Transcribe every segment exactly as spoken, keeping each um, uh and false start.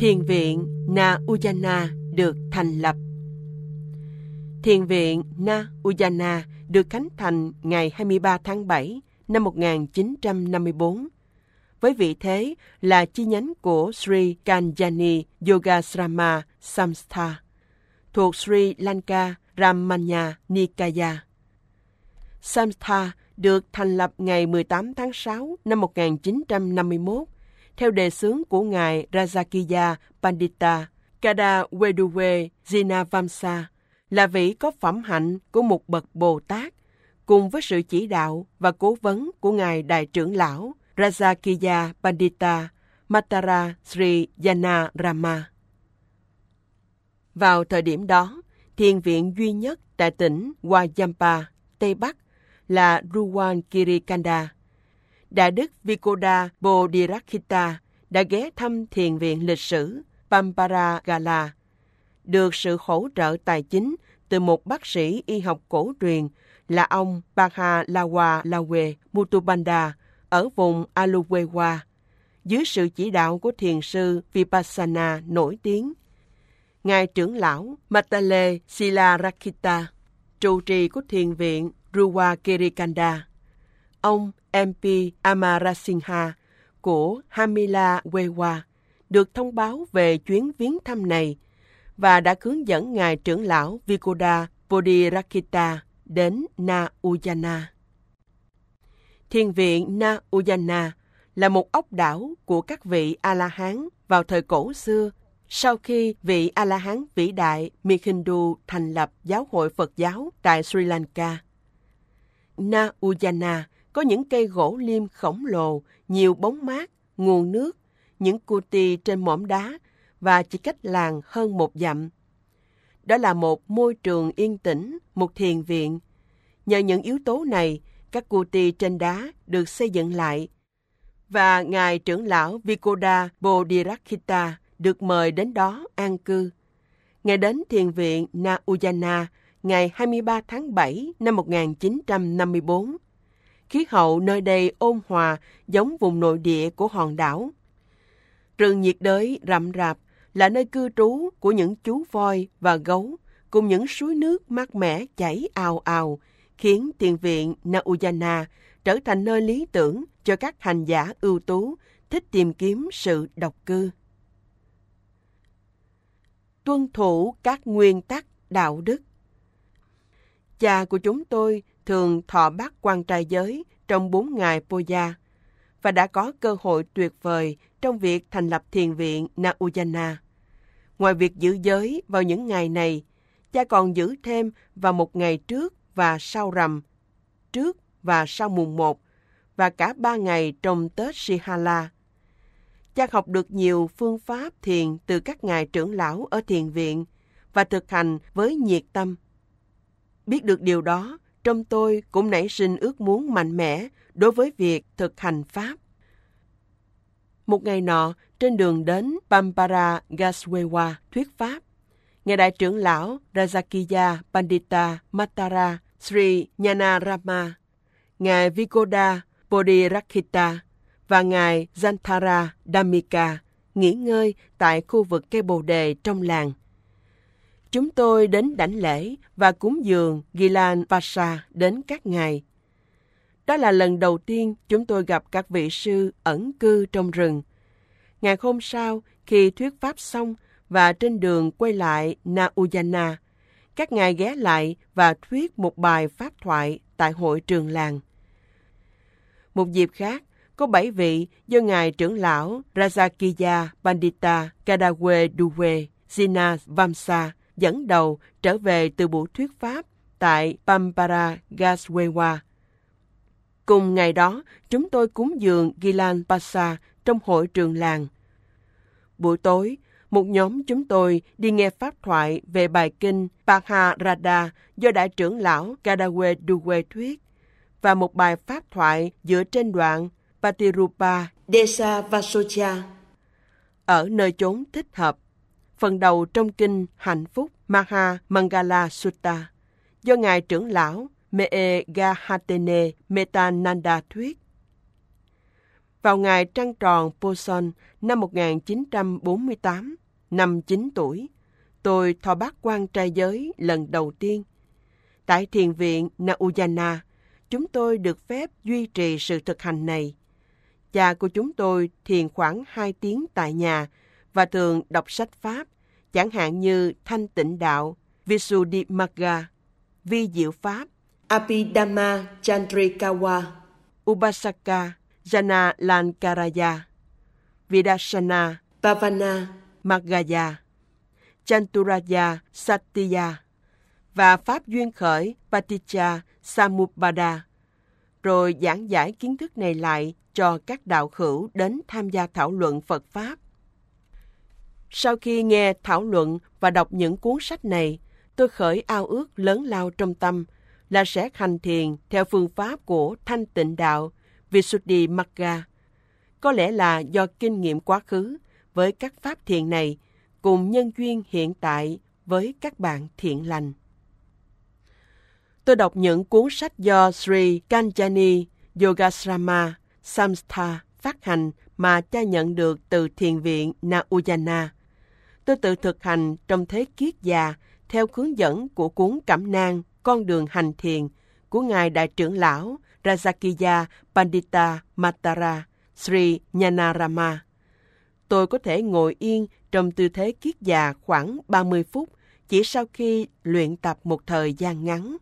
Thiền viện Na Uyana được thành lập. Thiền viện Na Uyana được khánh thành ngày hai mươi ba tháng bảy năm một nghìn chín trăm năm mươi tư, với vị thế là chi nhánh của Sri Kalyani Yogasrama Samstha, thuộc Sri Lanka Ramanya Nikaya. Samstha được thành lập ngày mười tám tháng sáu năm một nghìn chín trăm năm mươi mốt theo đề xướng của Ngài Rajakiya Pandita Kadaweduwe Jinavamsa, là vị có phẩm hạnh của một bậc Bồ Tát, cùng với sự chỉ đạo và cố vấn của Ngài Đại trưởng lão Rajakiya Pandita Matara Sri Yanarama. Vào thời điểm đó, thiền viện duy nhất tại tỉnh Wayampa, Tây Bắc là Ruwankirikanda. Đại đức Vikoda Bodhiraksita đã ghé thăm thiền viện lịch sử Pamparagala, được sự hỗ trợ tài chính từ một bác sĩ y học cổ truyền là ông Pahalawalawe Mutubanda ở vùng Aluwewa, dưới sự chỉ đạo của thiền sư Vipassana nổi tiếng. Ngài trưởng lão Matale Silarakita, trụ trì của thiền viện Ruwankirikanda. Ông em pê Amarasingha của Hamilawewa được thông báo về chuyến viếng thăm này và đã hướng dẫn Ngài trưởng lão Vikoda Bodhiraksita đến Na Uyana. Thiền viện Na Uyana là một ốc đảo của các vị A-la-hán vào thời cổ xưa, sau khi vị A-la-hán vĩ đại Mikhindu thành lập giáo hội Phật giáo tại Sri Lanka. Na Uyana có những cây gỗ liêm khổng lồ, nhiều bóng mát, nguồn nước, những kuti trên mỏm đá và chỉ cách làng hơn một dặm. Đó là một môi trường yên tĩnh, một thiền viện. Nhờ những yếu tố này, các kuti trên đá được xây dựng lại và Ngài trưởng lão Vikoda Bodhiraksita được mời đến đó an cư. Ngài đến thiền viện Na Uyana ngày hai mươi ba tháng bảy năm một nghìn chín trăm năm mươi tư. Khí hậu nơi đây ôn hòa giống vùng nội địa của hòn đảo. Rừng nhiệt đới rậm rạp là nơi cư trú của những chú voi và gấu, cùng những suối nước mát mẻ chảy ào ào, khiến thiền viện Na Uyana trở thành nơi lý tưởng cho các hành giả ưu tú thích tìm kiếm sự độc cư. Tuân thủ các nguyên tắc đạo đức. Cha của chúng tôi thường thọ bát quan trai giới trong bốn ngày Poya và đã có cơ hội tuyệt vời trong việc thành lập thiền viện Na Uyana. Ngoài việc giữ giới vào những ngày này, cha còn giữ thêm vào một ngày trước và sau rằm, trước và sau mùng một, và cả ba ngày trong Tết Sihala. Cha học được nhiều phương pháp thiền từ các ngài trưởng lão ở thiền viện và thực hành với nhiệt tâm. Biết được điều đó, trong tôi cũng nảy sinh ước muốn mạnh mẽ đối với việc thực hành Pháp. Một ngày nọ, trên đường đến Pamparagaswewa thuyết Pháp, Ngài Đại trưởng lão Rajakiya Pandita Matara Sri Yanarama, Ngài Vikoda Bodhiraksita và Ngài Jantara Dhammika nghỉ ngơi tại khu vực cây bồ đề trong làng. Chúng tôi đến đảnh lễ và cúng dường Gilan Vasa đến các ngài. Đó là lần đầu tiên chúng tôi gặp các vị sư ẩn cư trong rừng. Ngày hôm sau, khi thuyết pháp xong và trên đường quay lại Na Uyana, các ngài ghé lại và thuyết một bài pháp thoại tại hội trường làng. Một dịp khác, có bảy vị do Ngài trưởng lão Rajakiya Pandita Kadaweduwe Jinavamsa dẫn đầu trở về từ buổi thuyết pháp tại Pamparagaswewa. Cùng ngày đó, chúng tôi cúng dường Gilan Pasa trong hội trường làng. Buổi tối, một nhóm chúng tôi đi nghe pháp thoại về bài kinh Paharada do Đại trưởng lão Kadaweduwe thuyết và một bài pháp thoại dựa trên đoạn Patirupa Desavasocha ở nơi chốn thích hợp. Phần đầu trong kinh Hạnh phúc Maha Mangala Sutta do Ngài trưởng lão Megahatene Metananda thuyết. Vào ngày trăng tròn Poson năm một nghìn chín trăm bốn mươi tám, năm chín tuổi, tôi thọ bát quan trai giới lần đầu tiên. Tại thiền viện Nauyana, chúng tôi được phép duy trì sự thực hành này. Cha của chúng tôi thiền khoảng hai tiếng tại nhà và thường đọc sách Pháp, chẳng hạn như Thanh Tịnh Đạo, Visuddhimagga, Vi Diệu Pháp, Abhidhamma Chandrikawa, Upasaka, Jana Lankaraya, Vidarsana, Bhavana, Maggaya, Chanturaya Satya và Pháp duyên khởi Paticca Samuppada, rồi giảng giải kiến thức này lại cho các đạo hữu đến tham gia thảo luận Phật Pháp. Sau khi nghe thảo luận và đọc những cuốn sách này, tôi khởi ao ước lớn lao trong tâm là sẽ hành thiền theo phương pháp của Thanh Tịnh Đạo, Visuddhimagga. Có lẽ là do kinh nghiệm quá khứ với các pháp thiền này cùng nhân duyên hiện tại với các bạn thiện lành. Tôi đọc những cuốn sách do Sri Kanjani Yogasrama Samstha phát hành mà cha nhận được từ thiền viện Nauyana. Tôi tự thực hành trong thế kiết già theo hướng dẫn của cuốn Cẩm nang Con đường hành thiền của Ngài Đại trưởng lão Rajakiya Pandita Matara Sri Nyanarama. Tôi có thể ngồi yên trong tư thế kiết già khoảng ba mươi phút chỉ sau khi luyện tập một thời gian ngắn.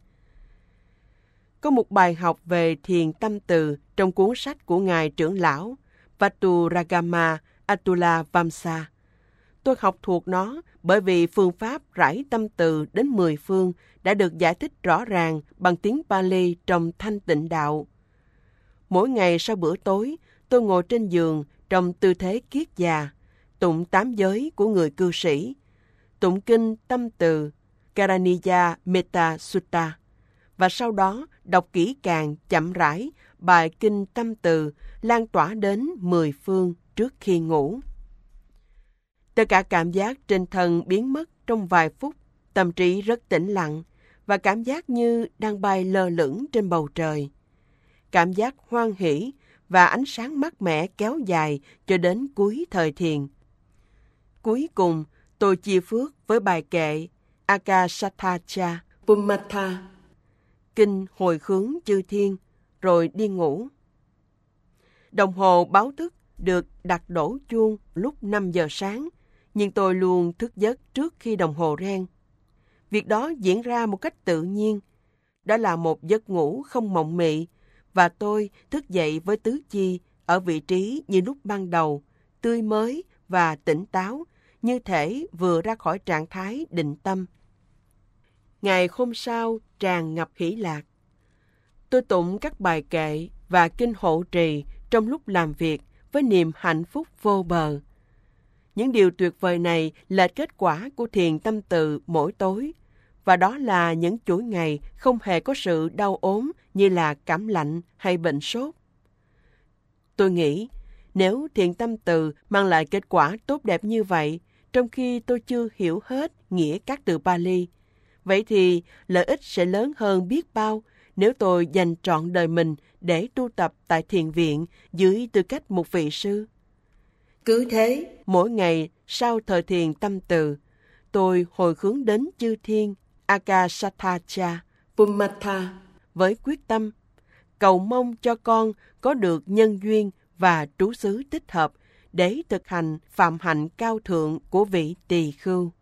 Có một bài học về thiền tâm từ trong cuốn sách của Ngài trưởng lão Vaturagama Atula Vamsa. Tôi học thuộc nó bởi vì phương pháp rải tâm từ đến mười phương đã được giải thích rõ ràng bằng tiếng Pali trong Thanh Tịnh Đạo. Mỗi ngày sau bữa tối, tôi ngồi trên giường trong tư thế kiết già, tụng tám giới của người cư sĩ, tụng kinh tâm từ Karaniya Metta Sutta, và sau đó đọc kỹ càng chậm rãi bài kinh tâm từ lan tỏa đến mười phương trước khi ngủ. Tất cả cảm giác trên thân biến mất trong vài phút, tâm trí rất tĩnh lặng và cảm giác như đang bay lơ lửng trên bầu trời. Cảm giác hoan hỷ và ánh sáng mát mẻ kéo dài cho đến cuối thời thiền. Cuối cùng, tôi chia phước với bài kệ Akashathacha Pummatha, kinh hồi hướng chư thiên, rồi đi ngủ. Đồng hồ báo thức được đặt đổ chuông lúc năm giờ sáng, nhưng tôi luôn thức giấc trước khi đồng hồ reng. Việc đó diễn ra một cách tự nhiên. Đó là một giấc ngủ không mộng mị, và tôi thức dậy với tứ chi ở vị trí như lúc ban đầu, tươi mới và tỉnh táo, như thể vừa ra khỏi trạng thái định tâm. Ngày hôm sau tràn ngập hỷ lạc. Tôi tụng các bài kệ và kinh hộ trì trong lúc làm việc với niềm hạnh phúc vô bờ. Những điều tuyệt vời này là kết quả của thiền tâm từ mỗi tối, và đó là những chuỗi ngày không hề có sự đau ốm như là cảm lạnh hay bệnh sốt. Tôi nghĩ, nếu thiền tâm từ mang lại kết quả tốt đẹp như vậy, trong khi tôi chưa hiểu hết nghĩa các từ Pali, vậy thì lợi ích sẽ lớn hơn biết bao nếu tôi dành trọn đời mình để tu tập tại thiền viện dưới tư cách một vị sư. Cứ thế, mỗi ngày sau thời thiền tâm từ, tôi hồi hướng đến chư thiên Akashathacha Pummatha với quyết tâm cầu mong cho con có được nhân duyên và trú xứ thích hợp để thực hành phạm hạnh cao thượng của vị tỳ khưu.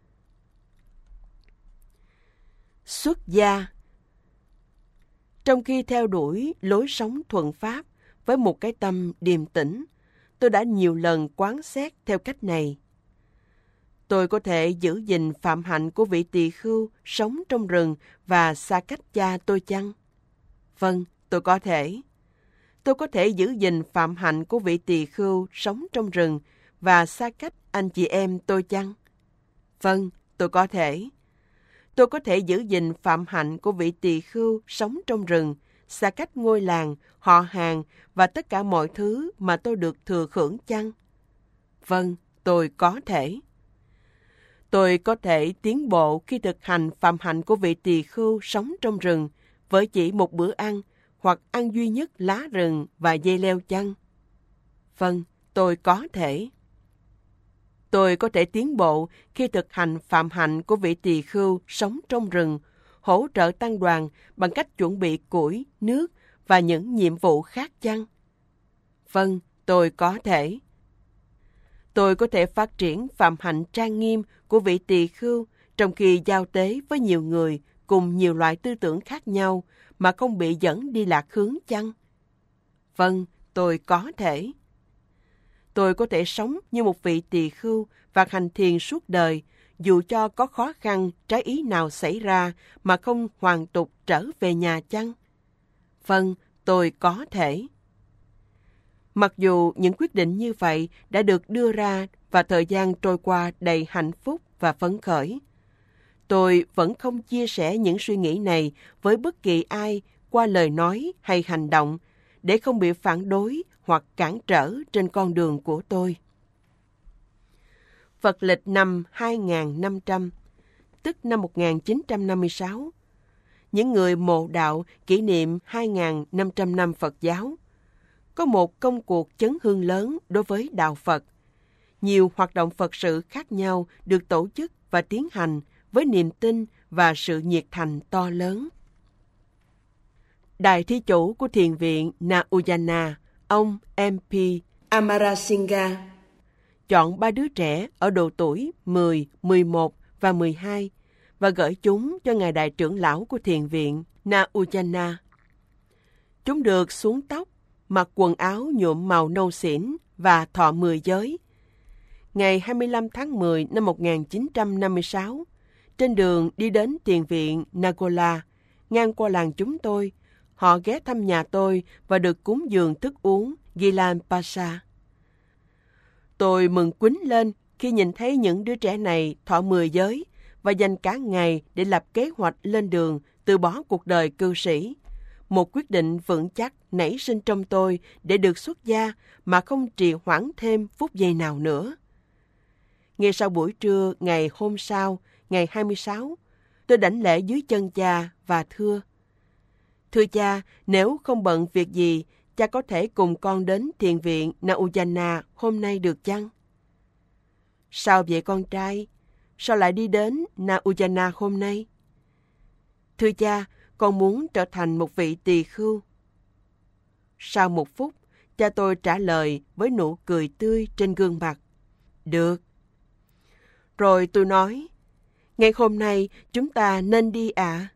Xuất gia. Trong khi theo đuổi lối sống thuận pháp với một cái tâm điềm tĩnh, tôi đã nhiều lần quán xét theo cách này. Tôi có thể giữ gìn phạm hạnh của vị tỳ khưu sống trong rừng và xa cách cha tôi chăng? Vâng, tôi có thể. Tôi có thể giữ gìn phạm hạnh của vị tỳ khưu sống trong rừng và xa cách anh chị em tôi chăng? Vâng, tôi có thể. Tôi có thể giữ gìn phạm hạnh của vị tỳ khưu sống trong rừng, xa cách ngôi làng, họ hàng và tất cả mọi thứ mà tôi được thừa hưởng chăng? Vâng, tôi có thể. Tôi có thể tiến bộ khi thực hành phạm hạnh của vị tỳ khưu sống trong rừng với chỉ một bữa ăn hoặc ăn duy nhất lá rừng và dây leo chăng? Vâng, tôi có thể. Tôi có thể tiến bộ khi thực hành phạm hạnh của vị tỳ khưu sống trong rừng, hỗ trợ tăng đoàn bằng cách chuẩn bị củi, nước và những nhiệm vụ khác chăng? Vâng, tôi có thể. Tôi có thể phát triển phạm hạnh trang nghiêm của vị tỳ khưu trong khi giao tế với nhiều người cùng nhiều loại tư tưởng khác nhau mà không bị dẫn đi lạc hướng chăng? Vâng, tôi có thể. Tôi có thể sống như một vị tỳ khưu và hành thiền suốt đời, dù cho có khó khăn, trái ý nào xảy ra mà không hoàn tục trở về nhà chăng? Vâng, tôi có thể. Mặc dù những quyết định như vậy đã được đưa ra và thời gian trôi qua đầy hạnh phúc và phấn khởi, tôi vẫn không chia sẻ những suy nghĩ này với bất kỳ ai qua lời nói hay hành động để không bị phản đối hoặc cản trở trên con đường của tôi. Phật lịch năm hai nghìn năm trăm, tức năm một nghìn chín trăm năm mươi sáu, những người mộ đạo kỷ niệm hai nghìn năm trăm năm Phật giáo, có một công cuộc chấn hương lớn đối với đạo Phật. Nhiều hoạt động Phật sự khác nhau được tổ chức và tiến hành với niềm tin và sự nhiệt thành to lớn. Đại thí chủ của thiền viện Na Uyana, ông em pê Amarasingha, chọn ba đứa trẻ ở độ tuổi mười, mười một và mười hai và gửi chúng cho ngài đại trưởng lão của thiền viện Na Uyana. Chúng được xuống tóc, mặc quần áo nhuộm màu nâu xỉn và thọ mười giới. Ngày hai mươi lăm tháng mười năm một nghìn chín trăm năm mươi sáu, trên đường đi đến thiền viện Nagola, ngang qua làng chúng tôi, họ ghé thăm nhà tôi và được cúng dường thức uống Gilan Pasa. Tôi mừng quýnh lên khi nhìn thấy những đứa trẻ này thọ mười giới và dành cả ngày để lập kế hoạch lên đường từ bỏ cuộc đời cư sĩ. Một quyết định vững chắc nảy sinh trong tôi để được xuất gia mà không trì hoãn thêm phút giây nào nữa. Ngay sau buổi trưa ngày hôm sau, ngày hai mươi sáu, tôi đảnh lễ dưới chân cha và thưa: Thưa cha, nếu không bận việc gì, cha có thể cùng con đến thiền viện Na Uyana hôm nay được chăng? Sao vậy con trai? Sao lại đi đến Na Uyana hôm nay? Thưa cha, con muốn trở thành một vị tỳ khưu. Sau một phút, cha tôi trả lời với nụ cười tươi trên gương mặt: Được. Rồi tôi nói: Ngày hôm nay chúng ta nên đi ạ. À?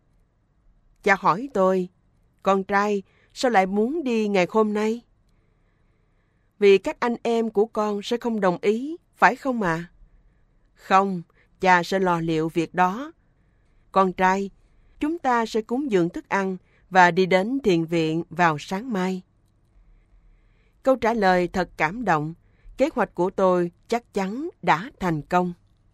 Cha hỏi tôi: Con trai, sao lại muốn đi ngày hôm nay? Vì các anh em của con sẽ không đồng ý, phải không ạ? À? Không, cha sẽ lo liệu việc đó. Con trai, chúng ta sẽ cúng dường thức ăn và đi đến thiền viện vào sáng mai. Câu trả lời thật cảm động. Kế hoạch của tôi chắc chắn đã thành công.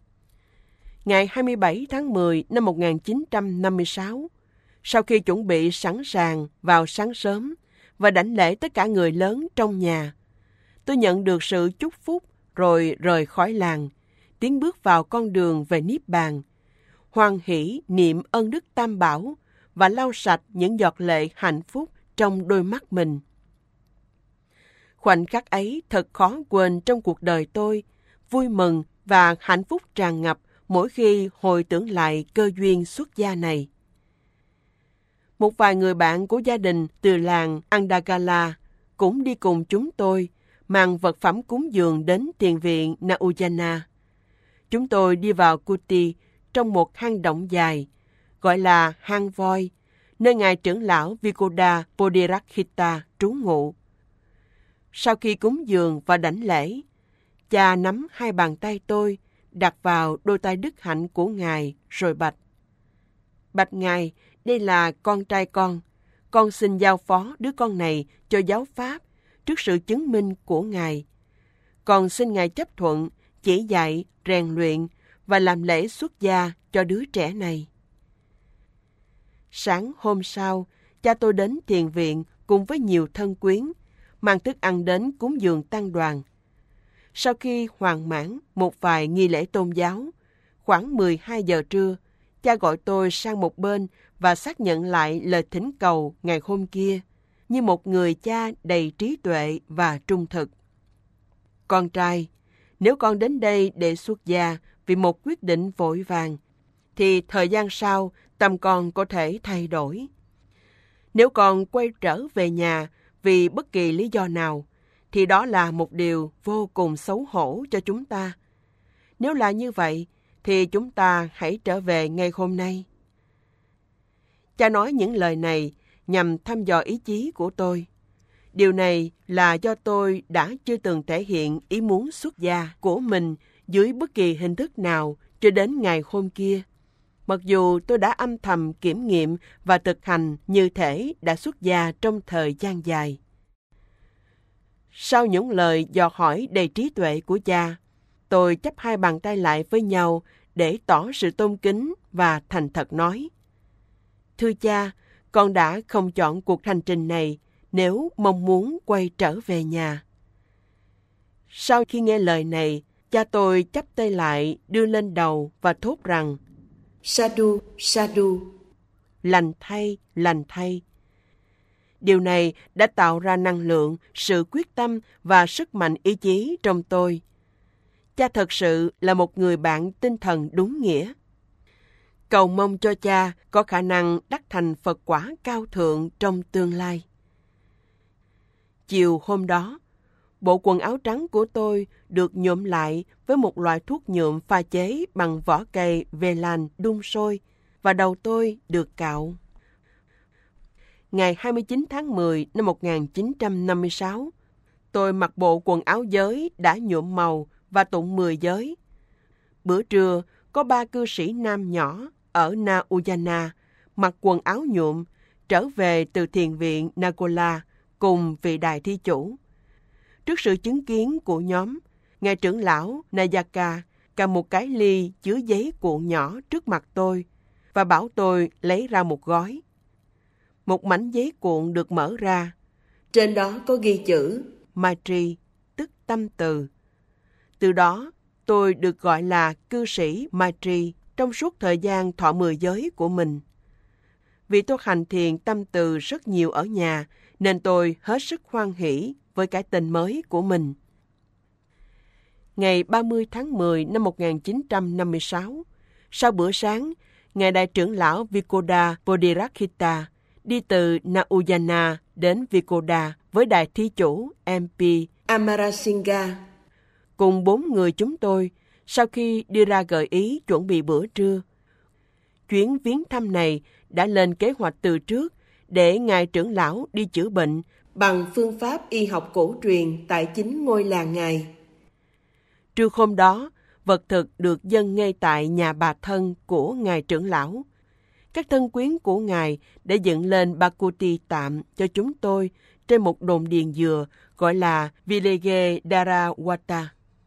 Ngày hai mươi bảy tháng mười năm một nghìn chín trăm năm mươi sáu, sau khi chuẩn bị sẵn sàng vào sáng sớm và đảnh lễ tất cả người lớn trong nhà, tôi nhận được sự chúc phúc rồi rời khỏi làng, tiến bước vào con đường về Niết Bàn, hoan hỷ niệm ơn Đức Tam Bảo và lau sạch những giọt lệ hạnh phúc trong đôi mắt mình. Khoảnh khắc ấy thật khó quên trong cuộc đời tôi, vui mừng và hạnh phúc tràn ngập mỗi khi hồi tưởng lại cơ duyên xuất gia này. Một vài người bạn của gia đình từ làng Andagala cũng đi cùng chúng tôi, mang vật phẩm cúng dường đến thiền viện Na Uyana. Chúng tôi đi vào Kuti trong một hang động dài, gọi là hang voi, nơi ngài trưởng lão Vikoda Bodhirakshitta trú ngụ. Sau khi cúng dường và đảnh lễ, cha nắm hai bàn tay tôi, đặt vào đôi tay đức hạnh của ngài rồi bạch: Bạch ngài, đây là con trai con. Con xin giao phó đứa con này cho giáo pháp trước sự chứng minh của ngài. Con xin ngài chấp thuận, chỉ dạy, rèn luyện và làm lễ xuất gia cho đứa trẻ này. Sáng hôm sau, cha tôi đến thiền viện cùng với nhiều thân quyến, mang thức ăn đến cúng dường tăng đoàn. Sau khi hoàn mãn một vài nghi lễ tôn giáo, khoảng mười hai giờ trưa, cha gọi tôi sang một bên và xác nhận lại lời thỉnh cầu ngày hôm kia, như một người cha đầy trí tuệ và trung thực. Con trai, nếu con đến đây để xuất gia vì một quyết định vội vàng, thì thời gian sau tâm con có thể thay đổi. Nếu con quay trở về nhà vì bất kỳ lý do nào, thì đó là một điều vô cùng xấu hổ cho chúng ta. Nếu là như vậy, thì chúng ta hãy trở về ngay hôm nay. Cha nói những lời này nhằm thăm dò ý chí của tôi. Điều này là do tôi đã chưa từng thể hiện ý muốn xuất gia của mình dưới bất kỳ hình thức nào cho đến ngày hôm kia. Mặc dù tôi đã âm thầm kiểm nghiệm và thực hành như thể đã xuất gia trong thời gian dài. Sau những lời dò hỏi đầy trí tuệ của cha, tôi chắp hai bàn tay lại với nhau để tỏ sự tôn kính và thành thật nói: Thưa cha, con đã không chọn cuộc hành trình này nếu mong muốn quay trở về nhà. Sau khi nghe lời này, cha tôi chắp tay lại đưa lên đầu và thốt rằng: Sadhu, sadhu, lành thay, lành thay. Điều này đã tạo ra năng lượng, sự quyết tâm và sức mạnh ý chí trong tôi. Cha thật sự là một người bạn tinh thần đúng nghĩa. Cầu mong cho cha có khả năng đắc thành Phật quả cao thượng trong tương lai. Chiều hôm đó, bộ quần áo trắng của tôi được nhuộm lại với một loại thuốc nhuộm pha chế bằng vỏ cây về làn đun sôi và đầu tôi được cạo. Ngày hai mươi chín tháng mười năm một nghìn chín trăm năm mươi sáu, tôi mặc bộ quần áo giới đã nhuộm màu và tụng mười giới. Bữa trưa, có ba cư sĩ nam nhỏ ở Na Uyana mặc quần áo nhuộm trở về từ thiền viện Nagola cùng vị đại thi chủ. Trước sự chứng kiến của nhóm, ngài trưởng lão Nayaka cầm một cái ly chứa giấy cuộn nhỏ trước mặt tôi và bảo tôi lấy ra một gói. Một mảnh giấy cuộn được mở ra. Trên đó có ghi chữ Maitri, tức tâm từ. Từ đó, tôi được gọi là cư sĩ Maitri trong suốt thời gian thọ mười giới của mình. Vì tôi hành thiền tâm từ rất nhiều ở nhà, nên tôi hết sức hoan hỷ với cái tên mới của mình. Ngày ba mươi tháng mười năm một nghìn chín trăm năm mươi sáu, sau bữa sáng, ngài đại trưởng lão Vikoda Bodhiraksita đi từ Na Uyana đến Vikoda với đại thí chủ em pê Amarasingha. Cùng bốn người chúng tôi, sau khi đưa ra gợi ý chuẩn bị bữa trưa. Chuyến viếng thăm này đã lên kế hoạch từ trước để ngài trưởng lão đi chữa bệnh bằng phương pháp y học cổ truyền tại chính ngôi làng ngài. Trưa hôm đó, vật thực được dâng ngay tại nhà bà thân của ngài trưởng lão. Các thân quyến của ngài đã dựng lên Bakuti tạm cho chúng tôi trên một đồn điền dừa gọi là Village Dharawata.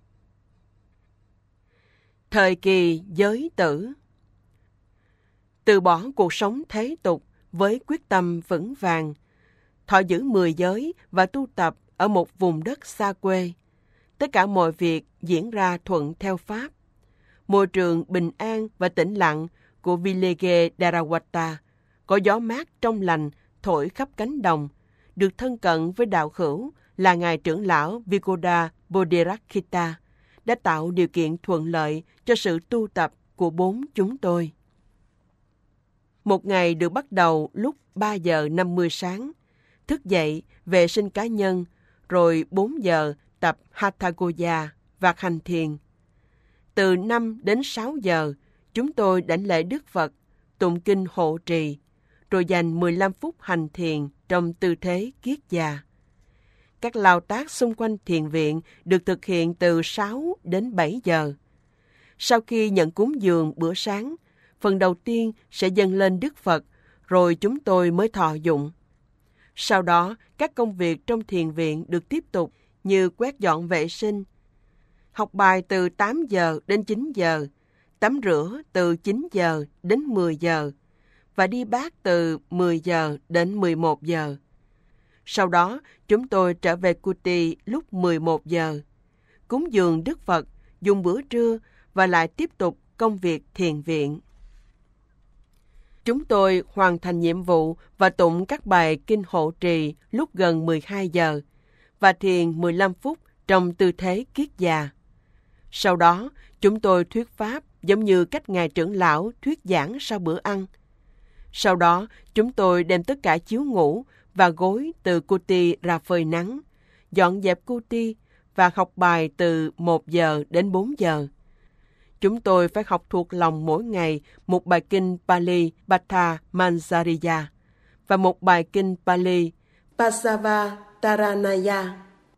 Thời kỳ giới tử. Từ bỏ cuộc sống thế tục với quyết tâm vững vàng, thọ giữ mười giới và tu tập ở một vùng đất xa quê. Tất cả mọi việc diễn ra thuận theo pháp. Môi trường bình an và tĩnh lặng của Village Dharawata có gió mát trong lành thổi khắp cánh đồng, được thân cận với đạo hữu là ngài trưởng lão Vikoda Bodhiraksita đã tạo điều kiện thuận lợi cho sự tu tập của bốn chúng tôi. Một ngày được bắt đầu lúc ba giờ năm mươi sáng, thức dậy, vệ sinh cá nhân, rồi bốn giờ tập Hatha Yoga và hành thiền. Từ năm đến sáu giờ, chúng tôi đảnh lễ Đức Phật, tụng kinh hộ trì, rồi dành mười lăm phút hành thiền trong tư thế kiết già. Các lao tác xung quanh thiền viện được thực hiện từ sáu đến bảy giờ. Sau khi nhận cúng dường bữa sáng, phần đầu tiên sẽ dâng lên Đức Phật, rồi chúng tôi mới thọ dụng. Sau đó, các công việc trong thiền viện được tiếp tục như quét dọn vệ sinh, học bài từ tám giờ đến chín giờ, tắm rửa từ chín giờ đến mười giờ, và đi bát từ mười giờ đến mười một giờ. Sau đó, chúng tôi trở về Kuti lúc mười một giờ, cúng dường Đức Phật, dùng bữa trưa và lại tiếp tục công việc thiền viện. Chúng tôi hoàn thành nhiệm vụ và tụng các bài kinh hộ trì lúc gần mười hai giờ và thiền mười lăm phút trong tư thế kiết già. Sau đó, chúng tôi thuyết pháp giống như cách Ngài trưởng lão thuyết giảng sau bữa ăn. Sau đó, chúng tôi đem tất cả chiếu ngủ và gối từ kuti ra phơi nắng, dọn dẹp kuti và học bài từ một giờ đến bốn giờ. Chúng tôi phải học thuộc lòng mỗi ngày một bài kinh Pali Patha Manjariya và một bài kinh Pali Pasavattaranaya.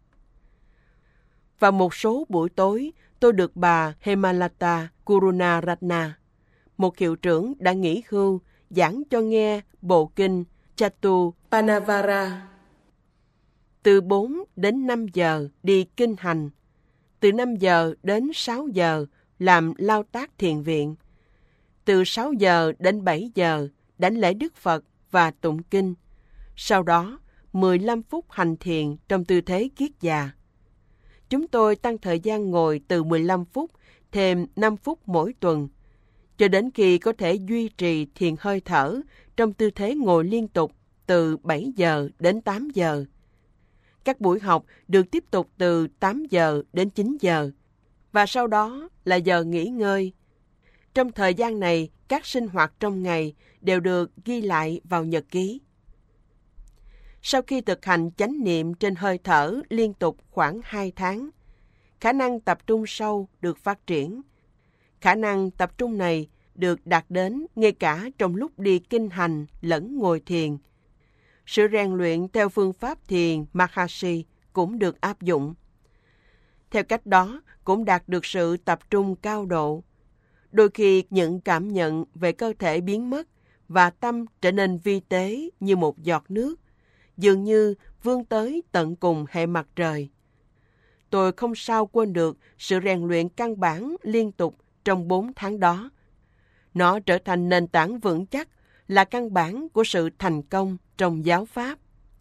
Vào một số buổi tối, tôi được bà Hemalata Kurunaratna, một hiệu trưởng đã nghỉ hưu, giảng cho nghe bộ kinh Chatupanavara. Từ bốn đến năm giờ đi kinh hành, từ năm giờ đến sáu giờ làm lao tác thiền viện, từ sáu giờ đến bảy giờ đảnh lễ Đức Phật và tụng kinh, sau đó mười lăm phút hành thiền trong tư thế kiết già. Chúng tôi tăng thời gian ngồi từ mười lăm phút thêm năm phút mỗi tuần, cho đến khi có thể duy trì thiền hơi thở trong tư thế ngồi liên tục từ bảy giờ đến tám giờ. Các buổi học được tiếp tục từ tám giờ đến chín giờ, và sau đó là giờ nghỉ ngơi. Trong thời gian này, các sinh hoạt trong ngày đều được ghi lại vào nhật ký. Sau khi thực hành chánh niệm trên hơi thở liên tục khoảng hai tháng, khả năng tập trung sâu được phát triển. Khả năng tập trung này được đạt đến ngay cả trong lúc đi kinh hành lẫn ngồi thiền. Sự rèn luyện theo phương pháp thiền Maharishi cũng được áp dụng. Theo cách đó, cũng đạt được sự tập trung cao độ. Đôi khi những cảm nhận về cơ thể biến mất và tâm trở nên vi tế như một giọt nước, dường như vươn tới tận cùng hệ mặt trời. Tôi không sao quên được sự rèn luyện căn bản liên tục trong bốn tháng đó. Nó trở thành nền tảng vững chắc, là căn bản của sự thành công trong giáo pháp.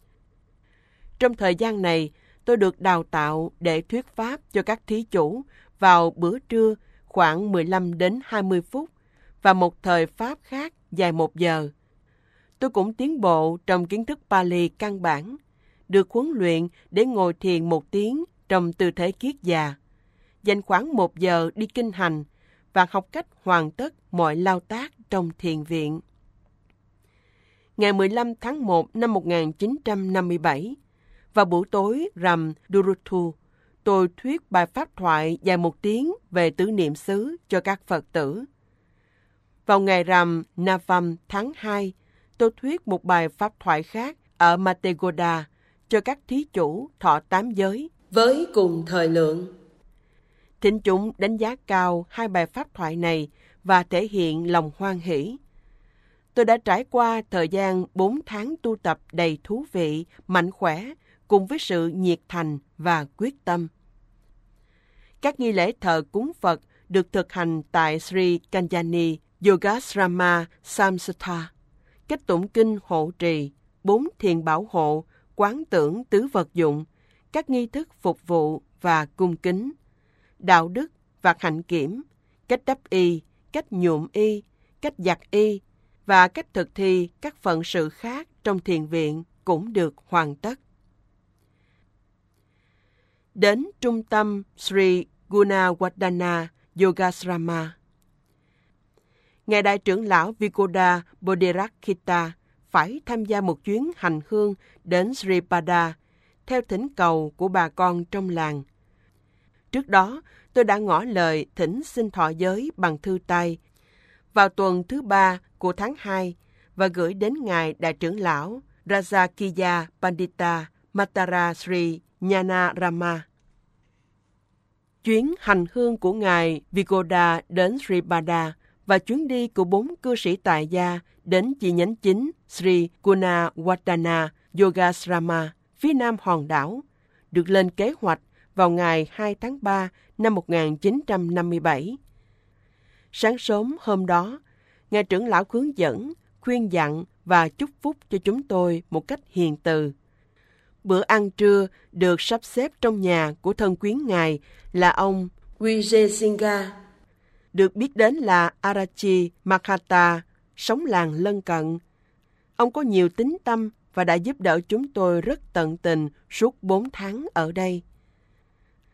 Trong thời gian này, tôi được đào tạo để thuyết pháp cho các thí chủ vào bữa trưa khoảng mười lăm đến hai mươi phút và một thời pháp khác dài một giờ. Tôi cũng tiến bộ trong kiến thức Pali căn bản, được huấn luyện để ngồi thiền một tiếng trong tư thế kiết già, dành khoảng một giờ đi kinh hành và học cách hoàn tất mọi lao tác trong thiền viện. Ngày mười lăm tháng một năm một nghìn chín trăm năm mươi bảy, vào buổi tối rằm Duruthu, tôi thuyết bài pháp thoại dài một tiếng về tứ niệm xứ cho các Phật tử. Vào ngày rằm Navam tháng hai, tôi thuyết một bài pháp thoại khác ở Mategoda cho các thí chủ thọ tám giới với cùng thời lượng. Thính chúng đánh giá cao hai bài pháp thoại này và thể hiện lòng hoan hỷ. Tôi đã trải qua thời gian bốn tháng tu tập đầy thú vị, mạnh khỏe, cùng với sự nhiệt thành và quyết tâm. Các nghi lễ thờ cúng Phật được thực hành tại Sri Kalyani Yogasrama Samstha, cách tụng kinh hộ trì, bốn thiền bảo hộ, quán tưởng tứ vật dụng, các nghi thức phục vụ và cung kính, đạo đức và hạnh kiểm, cách đắp y, cách nhuộm y, cách giặt y và cách thực thi các phận sự khác trong thiền viện cũng được hoàn tất. Đến trung tâm Sri Gunawardhana Yogasrama, Ngài Đại trưởng lão Vikoda Bodhirakshita phải tham gia một chuyến hành hương đến Sri Pada theo thỉnh cầu của bà con trong làng. Trước đó, tôi đã ngỏ lời thỉnh xin thọ giới bằng thư tay vào tuần thứ ba của tháng hai và gửi đến Ngài Đại trưởng lão Rajakiya Pandita Matara Sri Nyanarama. Chuyến hành hương của Ngài Vikoda đến Sri Pada và chuyến đi của bốn cư sĩ tại gia đến chi nhánh chính Sri Gunawardhana Yogasrama phía nam hòn đảo được lên kế hoạch vào ngày hai tháng ba năm một nghìn chín trăm năm mươi bảy. Sáng sớm hôm đó, Ngài trưởng lão hướng dẫn, khuyên dặn và chúc phúc cho chúng tôi một cách hiền từ. Bữa ăn trưa được sắp xếp trong nhà của thân quyến Ngài là ông Vijay Singha, được biết đến là Arachi Makhata, sống làng lân cận. Ông có nhiều tín tâm và đã giúp đỡ chúng tôi rất tận tình suốt bốn tháng ở đây.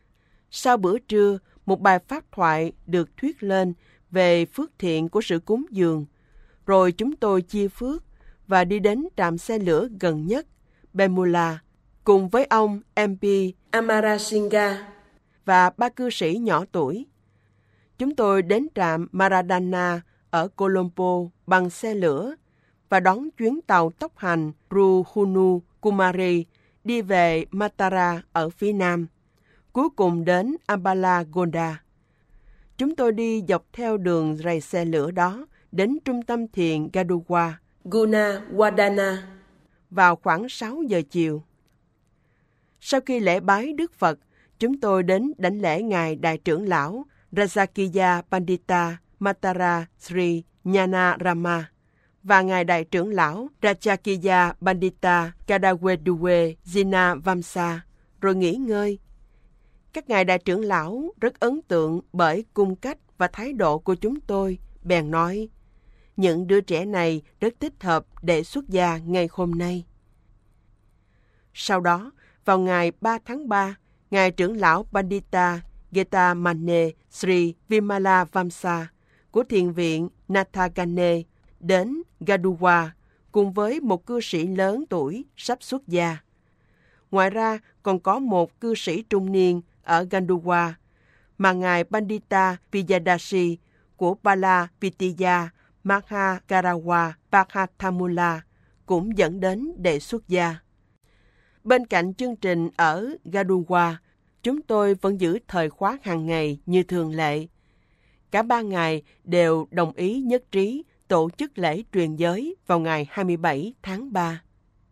Sau bữa trưa, một bài pháp thoại được thuyết lên về phước thiện của sự cúng dường. Rồi chúng tôi chia phước và đi đến trạm xe lửa gần nhất, Bemula, cùng với ông em pê Amarasinghe và ba cư sĩ nhỏ tuổi. Chúng tôi đến trạm Maradana ở Colombo bằng xe lửa và đón chuyến tàu tốc hành Ruhunu Kumari đi về Matara ở phía nam, cuối cùng đến Ambala Gonda. Chúng tôi đi dọc theo đường rầy xe lửa đó đến trung tâm thiền Gaduwa, Gunawardana vào khoảng sáu giờ chiều. Sau khi lễ bái Đức Phật, chúng tôi đến đảnh lễ Ngài Đại trưởng lão Rajakiya Pandita Matara Sri Jnana Rama và Ngài Đại trưởng lão Rajakiya Pandita Kadaweduwe Jina Vamsa, rồi nghỉ ngơi. Các ngài đại trưởng lão rất ấn tượng bởi cung cách và thái độ của chúng tôi, bèn nói, những đứa trẻ này rất thích hợp để xuất gia ngày hôm nay. Sau đó, vào ngày ba tháng ba, Ngài trưởng lão Pandita Getamane Sri Vimala Vamsa của thiền viện Nathagane đến Gaduwa cùng với một cư sĩ lớn tuổi sắp xuất gia. Ngoài ra, còn có một cư sĩ trung niên ở Gaduwa mà Ngài Pandita Vijayadashi của Bala Pitya Mahakarawa Pakhathamula cũng dẫn đến để xuất gia. Bên cạnh chương trình ở Gaduwa, chúng tôi vẫn giữ thời khóa hàng ngày như thường lệ. Cả ba ngài đều đồng ý nhất trí tổ chức lễ truyền giới vào ngày hai mươi bảy tháng ba.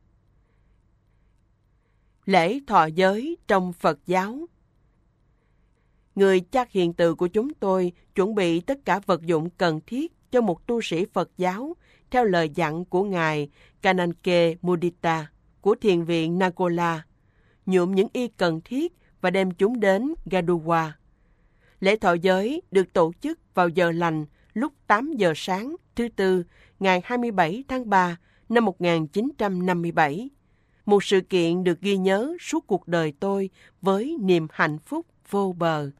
Lễ thọ giới trong Phật giáo. Người cha hiền từ của chúng tôi chuẩn bị tất cả vật dụng cần thiết cho một tu sĩ Phật giáo theo lời dặn của Ngài Kananke Mudita của thiền viện Nagola, nhuộm những y cần thiết và đem chúng đến Gaduwa. Lễ thọ giới được tổ chức vào giờ lành lúc tám giờ sáng thứ Tư, ngày hai mươi bảy tháng ba năm một nghìn chín trăm năm mươi bảy. Một sự kiện được ghi nhớ suốt cuộc đời tôi với niềm hạnh phúc vô bờ.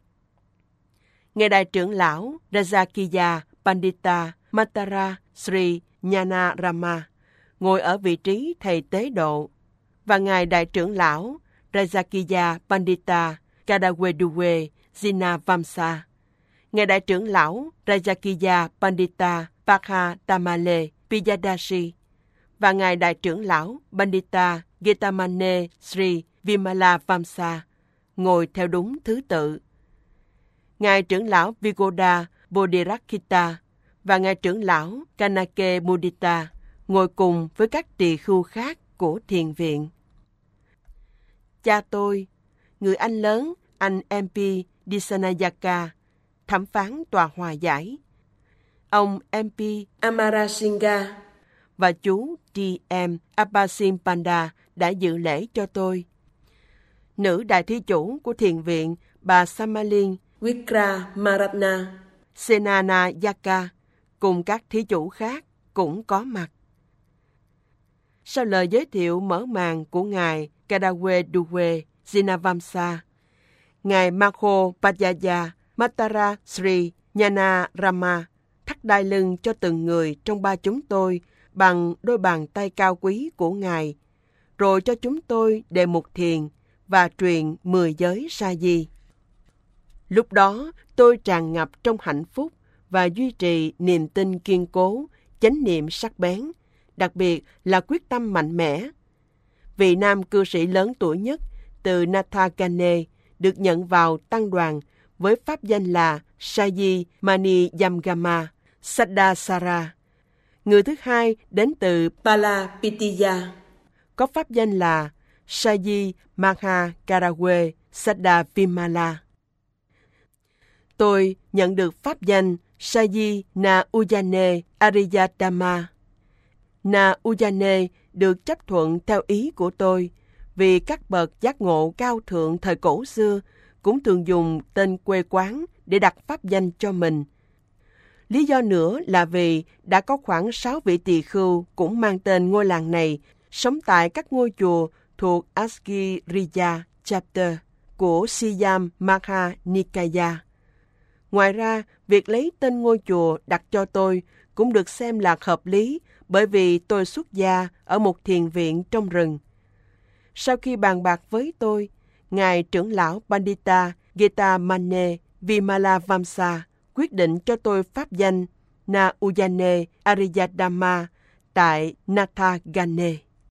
Ngài Đại trưởng lão Rajakiya Pandita Matara Sri Jnana Rama ngồi ở vị trí thầy tế độ và Ngài Đại trưởng lão Rajakiya Pandita Kadaweduwe Jina Vamsa, Ngài Đại trưởng lão Rajakiya Pandita Pakhathamale Vijayadashi và Ngài Đại trưởng lão Pandita Getamane Sri Vimala Vamsa ngồi theo đúng thứ tự. Ngài trưởng lão Vigoda Bodhirakita và Ngài trưởng lão Kanake Mudita ngồi cùng với các tỳ khưu khác của thiền viện. Cha tôi, người anh lớn, anh em pê Disanayaka, thẩm phán tòa hòa giải, ông em pê Amarasinghe và chú tê em Apasim Panda đã dự lễ cho tôi. Nữ đại thí chủ của thiền viện, bà Samalin Vikramaratna Senanayaka cùng các thí chủ khác cũng có mặt. Sau lời giới thiệu mở màn của Ngài Kadaweduwe Jinavamsa, Ngài Makho Pajaya Matara Sri Jnana Rama thắt đai lưng cho từng người trong ba chúng tôi bằng đôi bàn tay cao quý của Ngài, rồi cho chúng tôi đề mục thiền và truyền mười giới sa di. Lúc đó, tôi tràn ngập trong hạnh phúc và duy trì niềm tin kiên cố, chánh niệm sắc bén, đặc biệt là quyết tâm mạnh mẽ. Vị nam cư sĩ lớn tuổi nhất từ Nathagane được nhận vào tăng đoàn với pháp danh là Saji Mani Yamgama Saddasara. Người thứ hai đến từ Palapitiya, có pháp danh là Saji Mahakarawe Saddavimala. Tôi nhận được pháp danh Saji Na Ujane Ariyatama. Na Ujane được chấp thuận theo ý của tôi, vì các bậc giác ngộ cao thượng thời cổ xưa cũng thường dùng tên quê quán để đặt pháp danh cho mình. Lý do nữa là vì đã có khoảng sáu vị tỳ khưu cũng mang tên ngôi làng này sống tại các ngôi chùa thuộc Asgiriya Chapter của Siyam Maha Nikaya. Ngoài ra, việc lấy tên ngôi chùa đặt cho tôi cũng được xem là hợp lý bởi vì tôi xuất gia ở một thiền viện trong rừng. Sau khi bàn bạc với tôi, Ngài trưởng lão Pandita Getamane Vimalavamsa quyết định cho tôi pháp danh Na Uyane Ariyadhamma tại Nathagane.